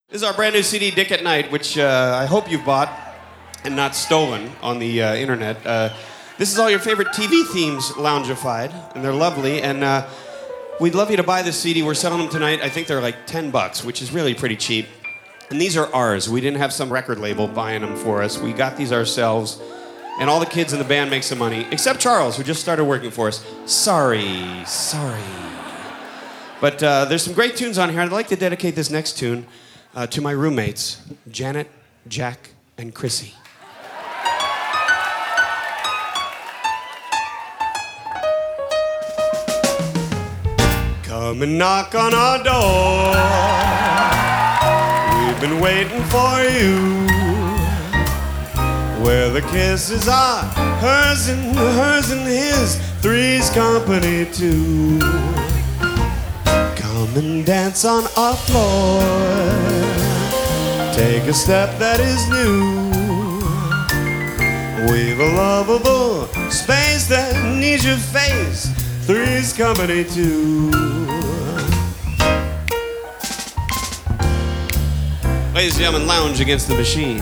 This is our brand new CD, Dick at Night, which I hope you've bought and not stolen on the internet. This is all your favorite TV themes loungified, and they're lovely. And we'd love you to buy this CD. We're selling them tonight. I think they're like $10, which is really pretty cheap. And these are ours. We didn't have some record label buying them for us. We got these ourselves. And all the kids in the band make some money, except Charles, who just started working for us. Sorry. But there's some great tunes on here. I'd like to dedicate this next tune to my roommates, Janet, Jack, and Chrissy. Come and knock on our door. We've been waiting for you. Where the kisses are hers and his. Three's company too. Come and dance on our floor. Take a step that is new. We've a lovable space that needs your face. Three's company too. Ladies and gentlemen, lounge against the machine.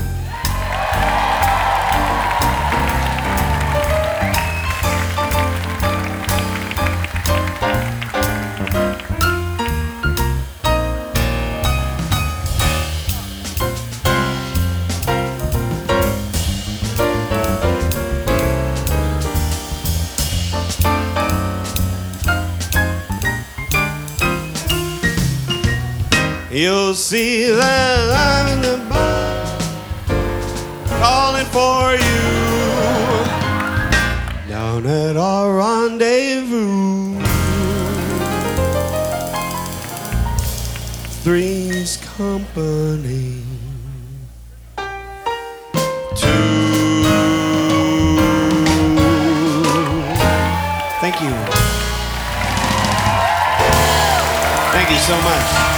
You'll see that I'm in the bar calling for you down at our rendezvous. Three's company two. Thank you. Thank you so much.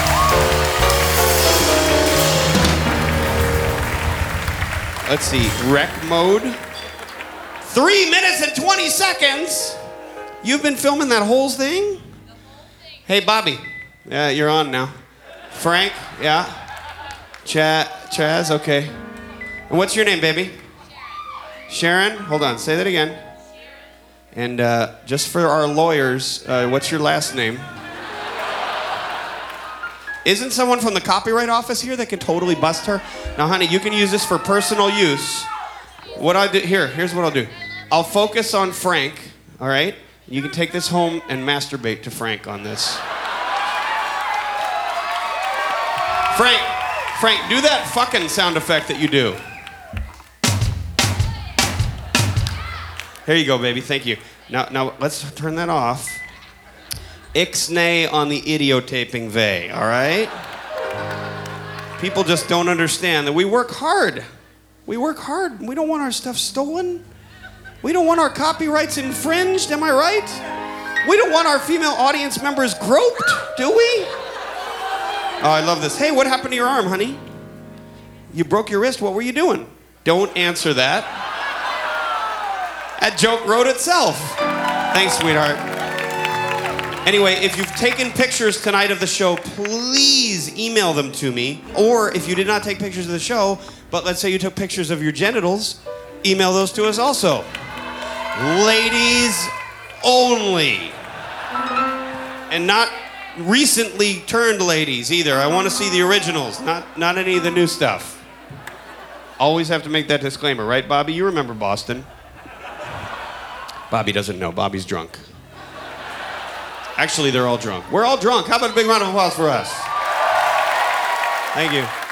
Let's see, rec mode. 3 minutes and 20 seconds. You've been filming that whole thing? Hey, Bobby. Yeah, you're on now. Frank, yeah. Chaz, okay. And what's your name, baby? Sharon. Hold on, say that again. And just for our lawyers, what's your last name? Isn't someone from the copyright office here that can totally bust her? Now, honey, you can use this for personal use. What I do here's what I'll do. I'll focus on Frank, all right? You can take this home and masturbate to Frank on this. Frank, do that fucking sound effect that you do. Here you go, baby. Thank you. Now let's turn that off. Ixnay on the idiotaping vey, all right? People just don't understand that we work hard. We work hard. We don't want our stuff stolen. We don't want our copyrights infringed, am I right? We don't want our female audience members groped, do we? Oh, I love this. Hey, what happened to your arm, honey? You broke your wrist. What were you doing? Don't answer that. That joke wrote itself. Thanks, sweetheart. Anyway, if you've taken pictures tonight of the show, please email them to me. Or if you did not take pictures of the show, but let's say you took pictures of your genitals, email those to us also. Ladies only. And not recently turned ladies either. I want to see the originals, not any of the new stuff. Always have to make that disclaimer, right, Bobby? You remember Boston. Bobby doesn't know. Bobby's drunk. Actually, they're all drunk. We're all drunk. How about a big round of applause for us? Thank you.